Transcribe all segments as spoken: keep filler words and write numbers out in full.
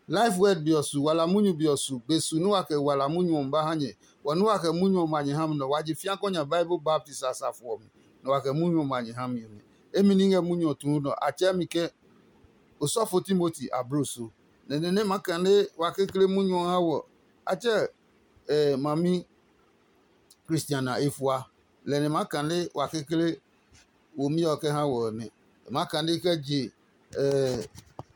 life word biosu wala munyu biosu besu no ake wala munyu mba hanye wanu ake munyu manye ham no waji fiankonya Bible Baptist asafo no ake munyu manye ham yumi emininge munyu tuno achemike Osofo Timothy abrosu nene makane wakekele munyu hawo ache eh, mami Christiana ifwa lene makane wakekele omi oke hawo ne makane keji eh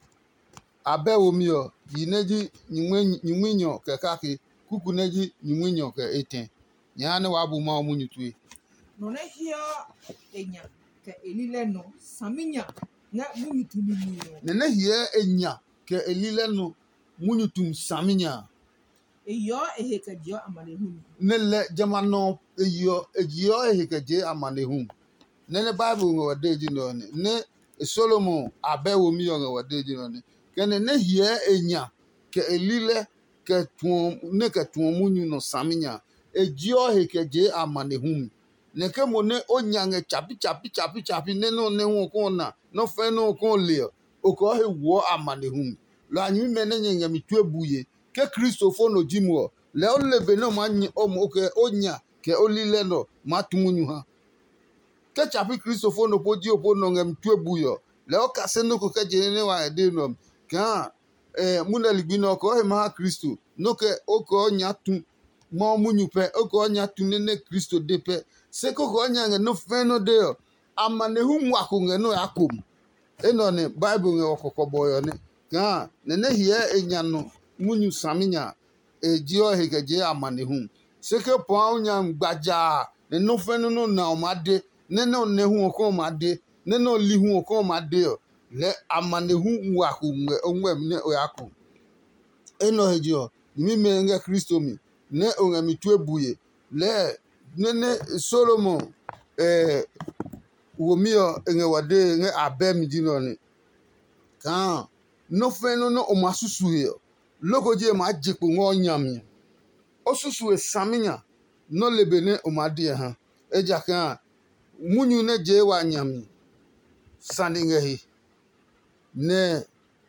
abe omi o yineji nyinwenyo ke kaki kuku neji nyinwenyo ke eten nyane wabu ma munyu tui no ne hia enya ke elile no saminya na munyu tumi ni nene hia enya ke elile no munyu tum saminya eyo ehekadio amanehun nele jamano eyo eyo ehekaje amanehun nene Bible ngo wadeji no ne Solomon abe omi ngo wadeji no ne kene ne hia enya ke elile ke tuom ne ke tuomunyu no saminya ejio hekeje amanehum ne ke mo ne onyange chapi chapi chapi chapi ne no ne hu ko na no fe no ko le o ko he wo amanehum lo anyi me ne nyenge mituebuye ke Christopher no jimu le o lebe no ma o mo ke onya ke olile no matumunyu ha ke chapi Christopher no poji opo no ngem tuebuyo le o kase no ko ke je ne wa de no ka eh munaligbino ko he ma Kristo no ke oko nya tu mo munyu pe oko nya tu ne Kristo de pe se ko ko nya no fe no de amanehu nwa ko nge no akom eno ne Bible nge okoko boyo ne ka ne ne hie enya no munyu saminya ejio hegeje amanehu se ke po nya gbaja ne no fe no no na o made ne no ne hu ko made ne no li hu ko made le amanehu nwa ko nge onwe ne o akom eno hejio mi me nge Kristo mi ne onwe mi tu ebuye le nene Solomon eh womio nge wade nge abem dino ni kan no fe no no o masusu he loko je ma jipo ngo nyam osusu esaminya no lebene o made ha eja kan munyu ne je wa nyam sandi nge hi ne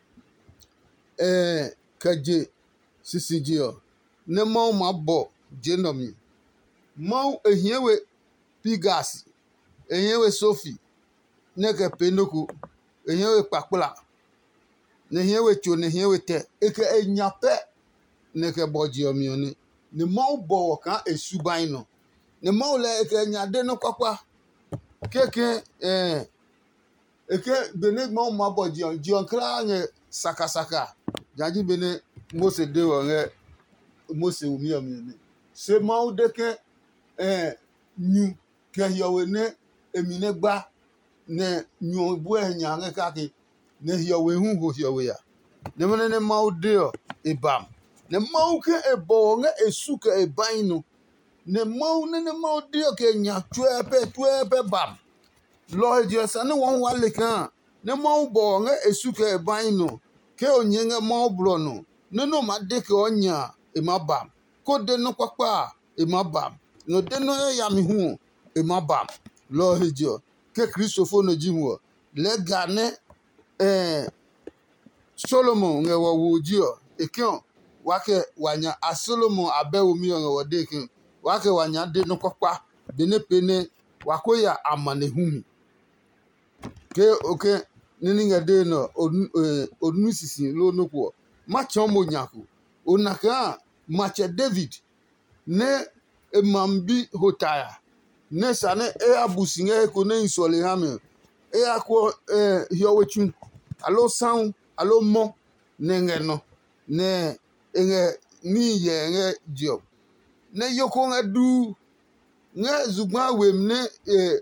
eh kaje sisijio ne mo ma bo genomi mo ehiewe pigas ehiewe sofi ne ke penoku ehiewe pakpla ne ehiewe cho ne ehiewe te eke enyape ne ke boji omioni ne mo bo kan esuban no ne mo le eke nyade no kwakwa keke eh eke bene mo ma boji on ji on kra nge saka saka jaji bene Mose de wonge Mose umi omioni se mo deke eh nyu ke yowe ne emine gba ne nyu bu enya nge kaki ne yowe hu ho yowe ya ne mene ne ma de o ebam ne ma ke ebo nge esu ke eban no ne ma ne ne ma de o ke nya twepe twepe bam lo je sa ne won wale kan ne ma bo nge esu ke eban no ke onye nge ma bro no ne no ma de ke onya e ma bam ko de no kwakwa e ma bam no de no ya mi hu e ma bam lo hejo ke Christopher no jimu le gane eh Solomon nge wo wujio ekion wake wanya a Solomon abe omi nge wo de kin wake wanya de no kwakwa de ne pene wakoya amanehumi ke oke nini nge de no onu sisi lo no ko ma chomo nyaku onaka mache David ne emambi hotaya ne sane e abusinge ko ne insole hame e akwo eh hiowechun alo sound alo mo ne no ne nge ni ye nge job ne yoko nge du nge zugba wem ne eh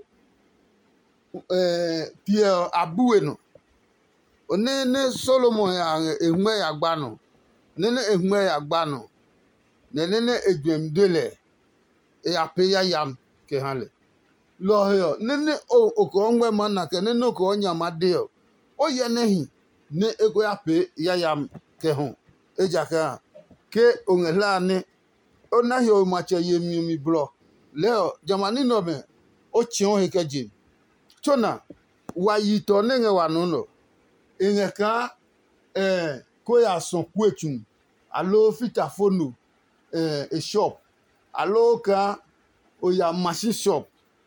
eh Pierre abuwe no one ne Solomon ya ehwe ya gba no ne ne ehwe ya gba no ne ne ne edwem dele e apeya yam ke hale lo yo ne ne o oko nwe mana ke ne no ko onya made o o ye nehi ne ego ya pe ya yam ke ho eja ka ke onela ne ona yo ma che yemi mi blo leo jamani no me o chi o hekeji chona wa yito ne nge wa no no enye ka eh ko ya son kwechum alo fitafono eh a shop alo ka o ya machine shop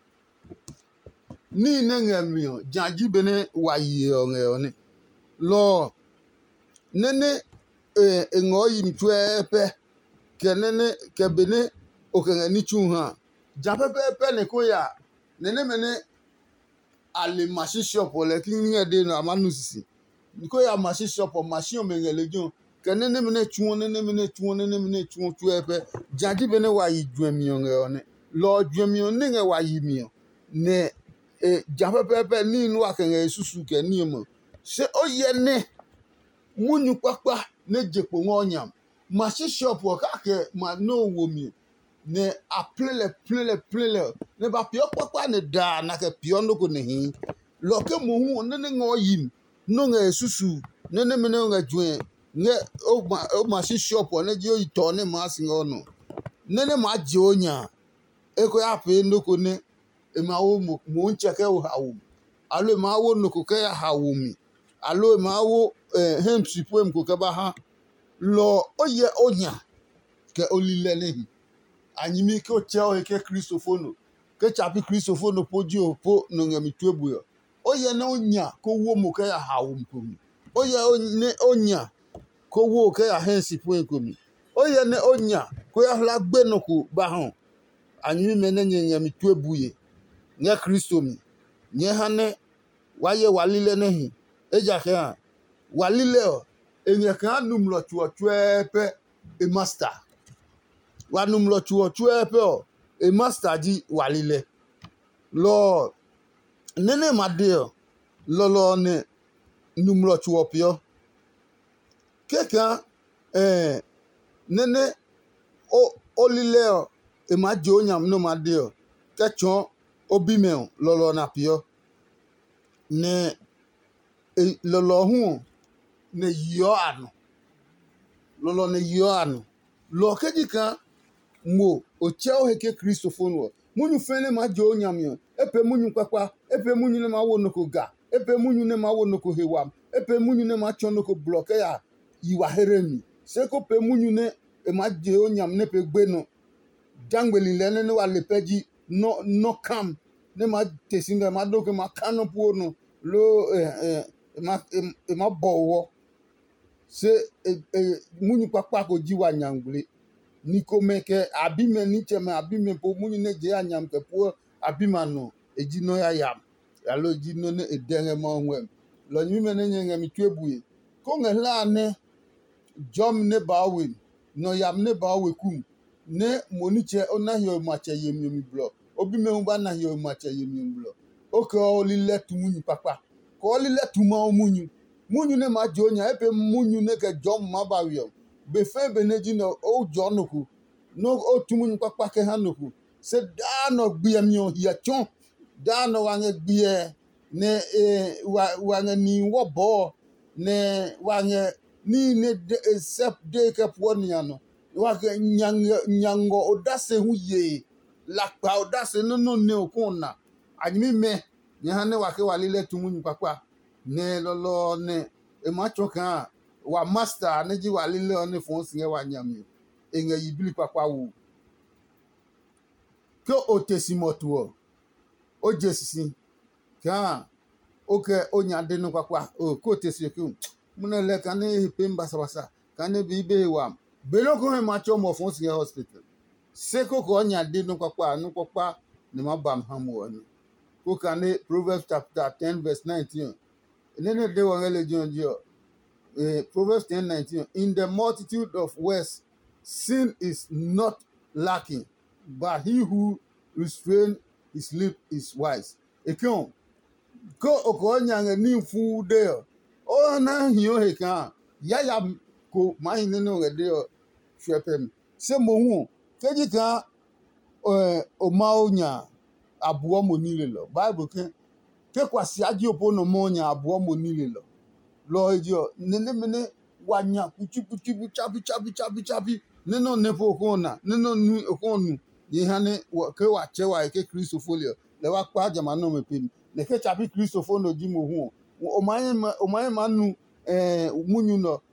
ni ne ngamio janji bene wayi ngone lo nene eh ngoyi mtwepe kenene kebene okanga ni chuha japepepe ne ko ya nene mene ale machine shop le kinga de na manusisi ko ya machine shop machine mengele jon kenene mene chuo nene mene chuo nene mene chuo twepe janji bene wayi dwemio ngone lo dwemio ne wayi mio ne e japepepe ni nu akanga susu ke ni mo se oye ne munyu papa ne jepo ngonyam machine shop o ka ke ma no wo mi ne aplele plele plele ne ba pio papa ne da na ke pio no ko ne hi lo ke mo hu ne ne ngoyim no nga susu ne ne me ne nga dwen ne o ma o machine shop o ne je o ito ne ma singo no ne ne ma je onya e ko ya pe no ko ne e ma wo mo mo ncheke o hawo alo ma wo no ko ke ya hawo mi alo ma wo eh hem sipo ko ke ba ha lo oye onya ke olile nehi anyimi ke ocheo ke kristofono ke chapi kristofono poji opo no ngami tuebu yo oye na onya ko wo mo ke ya hawo mkomi oye ne onya ko wo ke ya hen sipo ekomi oye ne onya ko ya la gbe no ko ba hon anyimi mene ngami tuebu ye nya kristo mi nye hane waye walile nehi eja ke ha walile o enye kan num lo chuo chuepe e master wa num lo chuo chuepe o e master ji walile lo nene madeo lo lo ne num lo chuo pio keka eh nene o olile o e ma jo nyam no madeo kechon obimeo lo lo na pio ne e lo lo hu ne yo anu lolo ne yo anu lo kejika mo o cheo heke kristofono munyu fene ma jo nyamio epe munyu kwakwa epe munyu ne ma wo noko ga epe munyu ne ma wo noko hewam epe munyu ne ma chon noko bloke ya yiwa heremi seko pe munyu ne e ma jo nyam ne pe gbe no jangbeli lene ne wa lepeji no no kam ne ma tesinga ma doke ma kanopo no lo eh eh ma e ma bowo se e, e, munyu papa ko jiwa nyangbule niko meke abime niche me abime po munyu ne je anyam ke po abima no eji no ya yam ya lo ji no ne edenge mo nwem lo nyi me ne nyenge mi twebuye ko ngela ne jom ne bawe no yam ne bawe kum ne moniche onahio mache yemi mi blo obime hu ba nahio mache yemi blo o ko olile tu munyu papa ko olile tu ma munyu munyu ne ma jonya epe munyu ne ke jom ma ba wi be fe beneji no o jonuku no o tumunyu papa ke hanuku se da no gbe mi o ya chon da no wa nge gbe ne e wa wa nge ni wo bo ne wa nge ni ne de sep de ke po ni ano wa ke nyang nyango odase hu ye la pa odase no no ne okuna anyimi me nya ne wa ke wa lile tumunyu papa ne lolo ne e ma choka wa master ne ji wa lile ne fon singe wa nyami enga yibili papa wu ko o tesimoto o o jesisi ka o ke onya de no papa o ko tesiko muna le kan ne pemba sabasa kan ne bi be wa belo ko ma cho mo fon singe hospital se ko ko onya de no papa no papa ne ma bam hamu ni ko kan ne Proverbs chapter ten verse nineteen. And then they were religion, uh, Proverbs ten nineteen. In the multitude of words, sin is not lacking, but he who restrains his lip is wise. Ekon, ko okonya ni fu de o na hio he kan ya ya ko mai ne no de o hwepem se mo hu keji kan eh o ma onya abo mo ni le lo Bible kan ke kwasi aji opo no mo nya abo mo nile lo lo ejo nene mene wanya kuchi kuchi chapi chapi chapi chapi neno nepo kona neno nu okonu ye hane ke wa che wa ke kristofolio le wa pa jama no mepim ne ke chapi kristofono ji mo hu o manye o manye manu eh munyu no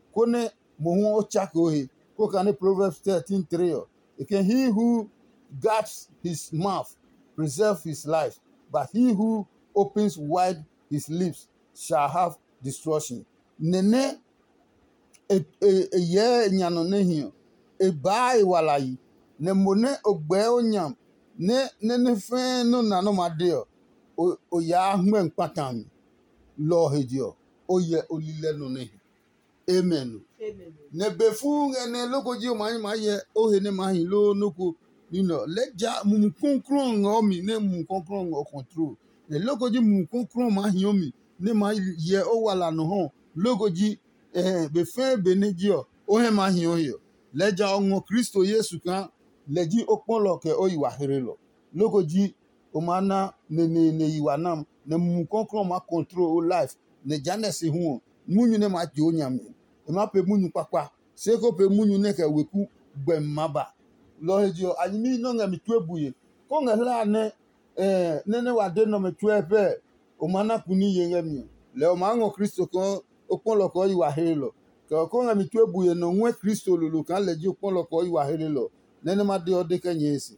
kone mohu ochaka ohe ko kane Proverbs thirteen three again he who guards his mouth preserve his life but he who opens wide his lips shall have destruction nene e ye nyano ne hio e bai walai ne mone ogbe onyam ne ne ne fe no na no madeo o ya hwen patan lo hedio o ye olile no ne amen Amen. ne befu ne lokoji o man ma ye o he ne ma hin lo noko nino leja mum konkron ngomi ne mum konkron ngo control ne lokoji mum konkron ma hin omi ne ma ye o wala no ho lokoji eh be fe benegio o he ma hin o yo leja ongo Kristo Yesu kan leji opolo ke o yiwa herelo lokoji o mana ne ne ne yiwa nam ne mum konkron ma control o life ne janesi hu munyu ne ma jo nyame e ma pe munyu papa se ko pe munyu ne ke weku gbem maba lo hejo anyimi no ngami tuebuye ko ngala ne eh nene wa de no me tuepe o mana kuni ye ngami le o mango Kristo ko opolo ko yiwa herelo ko ko ngami tuebuye no nwe Kristo lulu kan leji opolo ko yiwa herelo nene ma de o de ke nyesi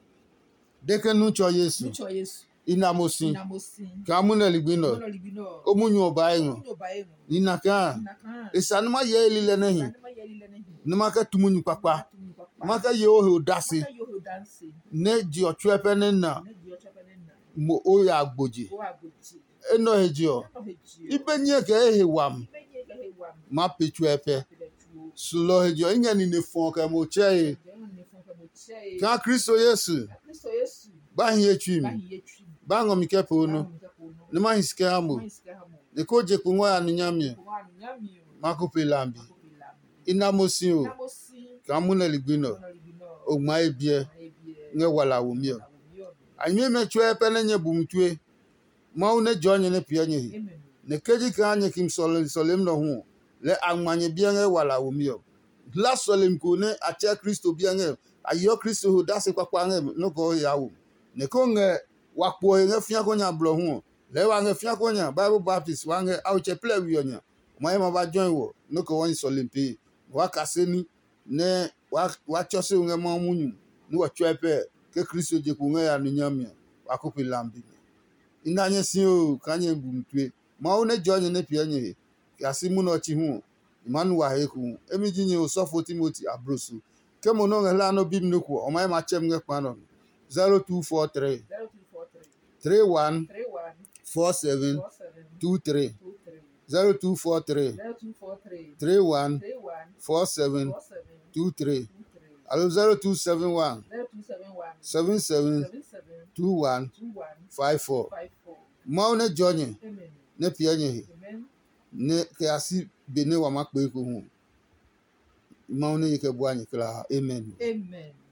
de ke nu cho Yesu Mucho Yesu. inamosin Inamosin. ka muna ligbino Mono libino. o munyu oba yin Munyo baengo. inaka Naka. esanuma ye elile nehi Sanima yeli lene. nimaka tumunyu papa Tumi papa. maka ye o he dasi Maka yo dance. ne ji ochuepe ne na Ne dio chapa nena. mo o ya agboji O aguti. eno heji o No heji. ibe nye ke ehe wam Ibenye ga he wam. ma pechuepe Pile tuo. sulo heji o inye ni ne fon ke mo che Deno ne fonka mo chai. ka Kristo Yesu Kristo Yesu. ba hin etwim Bahi yetwi. ba ngom ke po no ne ma hin sike amo Maiska hamo. ne ko je ku nwa anu nyame Kwa nyami yo. ma ko pe lambi Kupila. inamosin o Namosi. ka muna ligbino Mono libino. o ma ebie Ebie. nge wala wo mi o Awuyo. anyi me chuepe ne nye bumtue ma une jonye ne pie nye Amen. ne keji ka anye kim solim solim no hu le amanye bia nge wala wo mi o la solim ko ne ache Kristo bia nge ayo Kristo ho dase kwakwa nge no ko ya wo ne ko nge wakpo nge fia ko nya blo hu le wa nge fia ko nya Bible Baptist wa nge au che ple wi onya ma ma ba join wo no ko won solim pe wa kaseni ne wa wa chose nge ma munyu ni wa chuepe ke Kristo je ku nge ya ni nyame wa ko pe lambi inanye si o kanye bumtue ma one jonye ne pie nye yasi mu no chi hu imanu wa heku emi jinye o sofo Timothy abrosu ke mo no ngela no bim no ku o mai ma chem nge pa no zero two four three Zero two four three. three one Three one. four seven Four seven. two three Two three. zero two four three Zero two four three. three one Three one. four seven Four seven. two three Two three. alo zero two seven one Zero two seven one. seven seven Seven seven. two one Two one. five four Five four. ma one jonye Amen. ne pie nye Amen. ne ke asi bene wa makpe ko hu ma one yike bu anyi kla amen Amen.